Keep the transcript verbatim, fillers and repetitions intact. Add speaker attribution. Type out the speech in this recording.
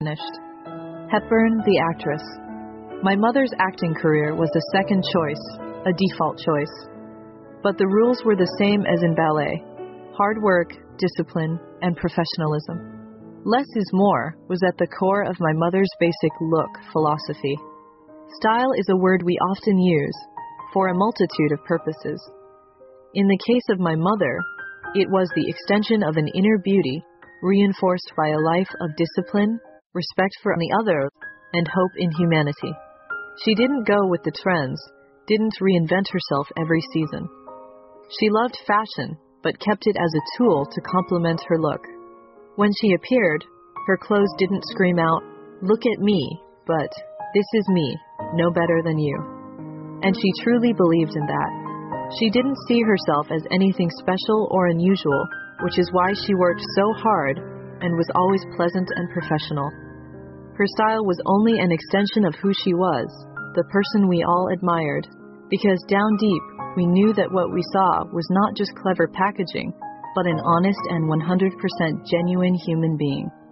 Speaker 1: finished. Hepburn, the actress. My mother's acting career was a second choice, a default choice. But the rules were the same as in ballet. Hard work, discipline, and professionalism. Less is more was at the core of my mother's basic look philosophy. Style is a word we often use for a multitude of purposes. In the case of my mother, it was the extension of an inner beauty reinforced by a life of discipline, respect for the other, and hope in humanity. She didn't go with the trends, didn't reinvent herself every season. She loved fashion, but kept it as a tool to complement her look. When she appeared, her clothes didn't scream out, "Look at me," but "This is me, no better than you." And she truly believed in that. She didn't see herself as anything special or unusual, which is why she worked so hard and was always pleasant and professional. Her style was only an extension of who she was, the person we all admired, because down deep, we knew that what we saw was not just clever packaging, but an honest and one hundred percent genuine human being.